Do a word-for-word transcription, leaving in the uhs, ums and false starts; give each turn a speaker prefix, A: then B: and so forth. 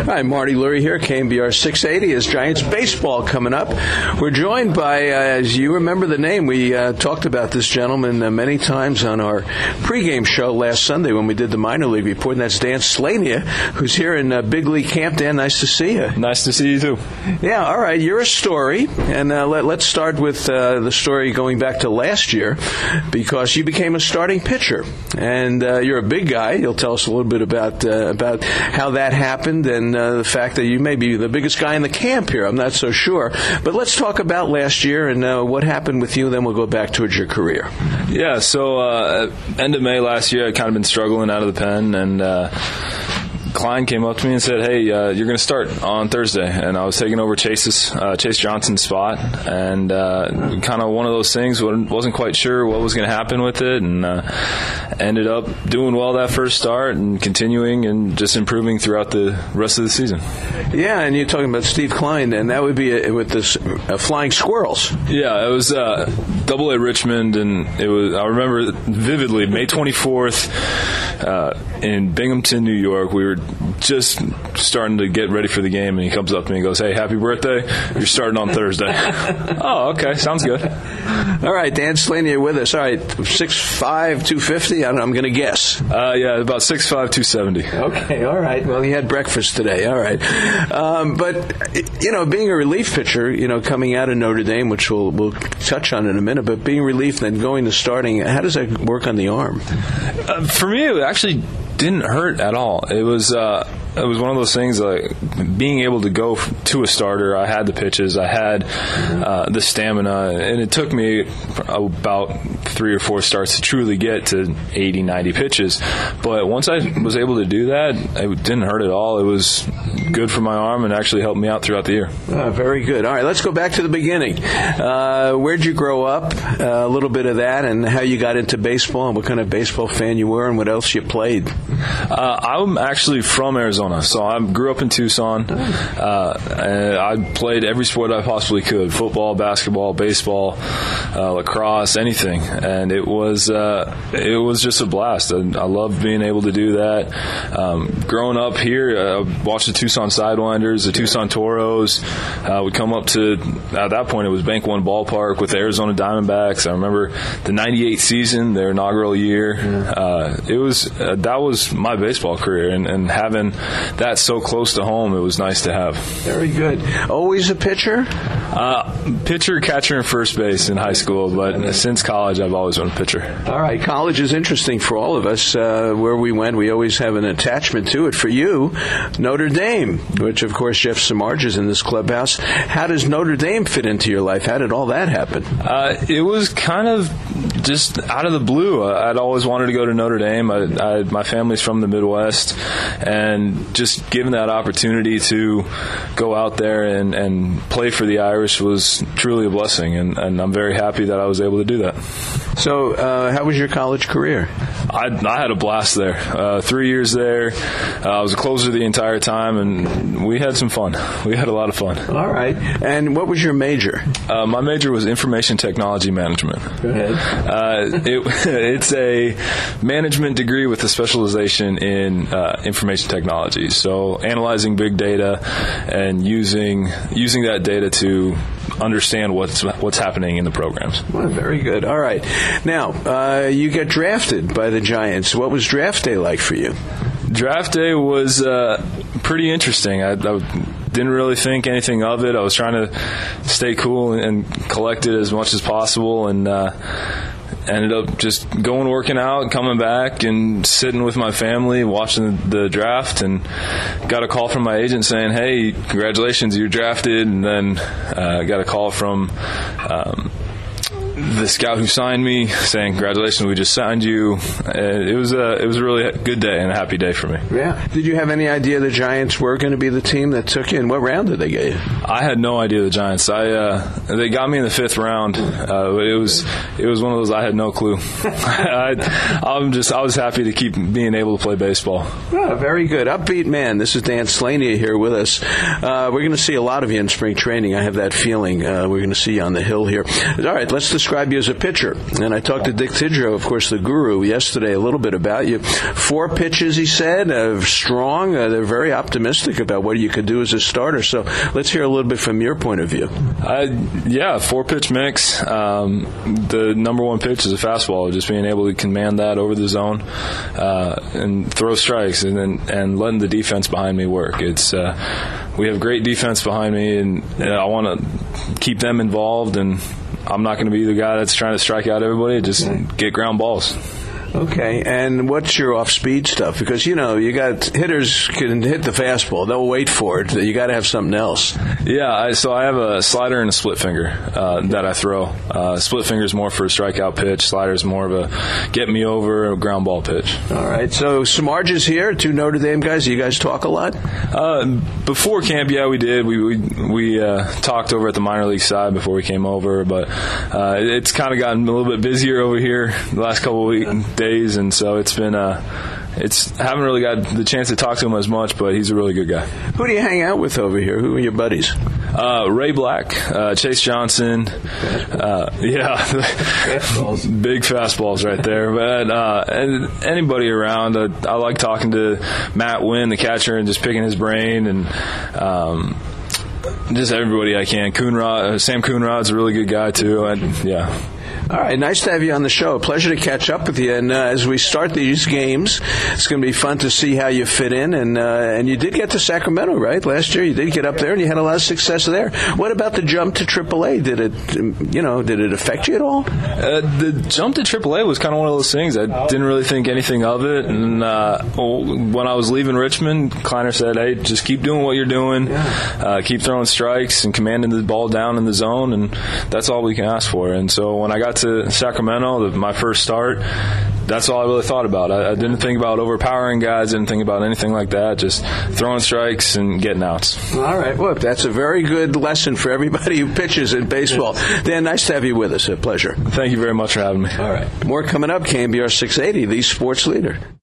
A: Hi, Marty Lurie here, K M B R six eighty. Is Giants baseball coming up. We're joined by, uh, as you remember the name, we uh, talked about this gentleman uh, many times on our pregame show last Sunday when we did the minor league report, and that's Dan Slania, who's here in uh, Big League Camp. Dan, nice to see you.
B: Nice to see you, too.
A: Yeah, all right, you're a story, and uh, let, let's start with uh, the story going back to last year, because you became a starting pitcher, and uh, you're a big guy. You'll tell us a little bit about, uh, about how that happened, and uh, the fact that you may be the biggest guy in the camp here. I'm not so sure. But let's talk about last year and uh, what happened with you, then we'll go back towards your career.
B: Yeah, so uh, end of May last year, I'd kind of been struggling out of the pen, and uh, Klein came up to me and said, hey, uh, you're going to start on Thursday. And I was taking over Chase's, uh, Chase Johnson's spot, and uh, kind of one of those things, wasn't quite sure what was going to happen with it, and uh, ended up doing well that first start and continuing and just improving throughout the rest of the season.
A: Yeah, and you're talking about Steve Klein, and that would be a, with the uh, Flying Squirrels.
B: Yeah, it was uh, Double A Richmond, and it was, I remember vividly, May twenty-fourth uh, in Binghamton, New York. We were just starting to get ready for the game, and he comes up to me and goes, hey, happy birthday, you're starting on Thursday. Oh, okay, sounds good.
A: All right, Dan Slania with us. All right, six five, two fifty, I don't know, I'm going to guess.
B: Uh, yeah, about six five, two seventy.
A: Okay, all right. Well, he had breakfast today, all right. Um, but, you know, being a relief pitcher, you know, coming out of Notre Dame, which we'll, we'll touch on in a minute, but being relief then going to starting, how does that work on the arm?
B: Uh, for me, it actually didn't hurt at all. It was uh, it was one of those things, like being able to go to a starter. I had the pitches, I had uh, the stamina, and it took me about three or four starts to truly get to eighty, ninety pitches. But once I was able to do that, it didn't hurt at all. It was good for my arm and actually helped me out throughout the year.
A: Oh, very good. All right, let's go back to the beginning. Uh, where'd you grow up? Uh, a little bit of that, and how you got into baseball, and what kind of baseball fan you were, and what else you played.
B: Uh, I'm actually from Arizona, so I grew up in Tucson. Uh, and I played every sport I possibly could: football, basketball, baseball, uh, lacrosse, anything. And it was uh, it was just a blast. I, I loved being able to do that. Um, growing up here, I watched the Tucson Sidewinders, the Tucson Toros. Uh, we come up to, at that point, it was Bank One Ballpark with the Arizona Diamondbacks. I remember the ninety-eight season, their inaugural year. Uh, it was uh, that was my baseball career, and, and having that so close to home, it was nice to have.
A: Very good. Always a pitcher?
B: Uh, pitcher, catcher, and first base in high school, but since college, I've always been a pitcher.
A: All right. College is interesting for all of us. Uh, where we went, we always have an attachment to it. For you, Notre Dame, which, of course, Jeff Samardzija is in this clubhouse. How does Notre Dame fit into your life? How did all that happen?
B: Uh, it was kind of just out of the blue. I'd always wanted to go to Notre Dame. I, I, my family's from the Midwest, and just given that opportunity to go out there and, and play for the Irish was truly a blessing, and, and I'm very happy that I was able to do that.
A: So uh, how was your college career?
B: I, I had a blast there. Uh, three years there. Uh, I was a closer the entire time, and we had some fun. We had a lot of fun.
A: All right. And what was your major?
B: Uh, my major was Information Technology Management.
A: Go ahead.
B: Uh, it, it's a management degree with a specialization in uh, information technology. So analyzing big data and using using that data to understand what's what's happening in the programs.
A: Well, very good. All right. Now, uh, you get drafted by the Giants. What was draft day like for you?
B: Draft day was uh, pretty interesting. I, I didn't really think anything of it. I was trying to stay cool and collect it as much as possible, and uh, ended up just going working out, coming back, and sitting with my family watching the draft, and got a call from my agent saying, hey, congratulations, you're drafted. And then uh, got a call from um, the scout who signed me saying, congratulations, we just signed you. And it was a, it was a really good day and a happy day for me.
A: Yeah. Did you have any idea the Giants were going to be the team that took you? And what round did they get you?
B: I had no idea the Giants. I uh, they got me in the fifth round. Uh, it was it was one of those I had no clue. I, I'm just I was happy to keep being able to play baseball.
A: Oh, very good. Upbeat man. This is Dan Slania here with us. Uh, we're going to see a lot of you in spring training. I have that feeling. Uh, we're going to see you on the hill here. All right, let's discuss describe you as a pitcher. And I talked to Dick Tidrow, of course, the guru, yesterday a little bit about you. Four pitches, he said, uh, strong. Uh, they're very optimistic about what you could do as a starter. So let's hear a little bit from your point of view.
B: Uh, yeah, four-pitch mix. Um, the number one pitch is a fastball, just being able to command that over the zone uh, and throw strikes and then and letting the defense behind me work. It's uh, we have great defense behind me, and, and I want to keep them involved, and I'm not going to be the guy that's trying to strike out everybody. Just get ground balls.
A: Okay, and what's your off-speed stuff? Because, you know, you got hitters can hit the fastball. They'll wait for it. You got to have something else.
B: Yeah, I, so I have a slider and a split finger uh, that I throw. Uh, split finger is more for a strikeout pitch. Slider is more of a get me over a ground ball pitch.
A: All right, so Samardzija is here, two Notre Dame guys. You guys talk a lot?
B: Uh, before camp, yeah, we did. We we, we uh, talked over at the minor league side before we came over, but uh, it's kind of gotten a little bit busier over here the last couple of weeks. Days, and so it's been uh it's haven't really got the chance to talk to him as much, but he's a really good guy.
A: Who do you hang out with over here? Who are your buddies?
B: Uh, Ray Black, uh, Chase Johnson, uh, yeah, fastballs. Big fastballs right there. But uh, and anybody around, uh, I like talking to Matt Wynn, the catcher, and just picking his brain, and um, just everybody I can. Coonrod, uh, Sam Coonrod's a really good guy too, and yeah.
A: All right, nice to have you on the show. A pleasure to catch up with you. And uh, as we start these games, it's going to be fun to see how you fit in. And uh, and you did get to Sacramento, right? Last year, you did get up there, and you had a lot of success there. What about the jump to triple A? Did it, you know, did it affect you at all?
B: Uh, the jump to triple A was kind of one of those things. I didn't really think anything of it. And uh, when I was leaving Richmond, Kleiner said, "Hey, just keep doing what you're doing. Uh, keep throwing strikes and commanding the ball down in the zone, and that's all we can ask for." And so when I got to Sacramento, the, my first start, that's all I really thought about. I, I didn't think about overpowering guys, didn't think about anything like that, just throwing strikes and getting outs.
A: All right. Well, that's a very good lesson for everybody who pitches in baseball. Dan, nice to have you with us. A pleasure.
B: Thank you very much for having me.
A: All right. More coming up, K N B R six eighty, the sports leader.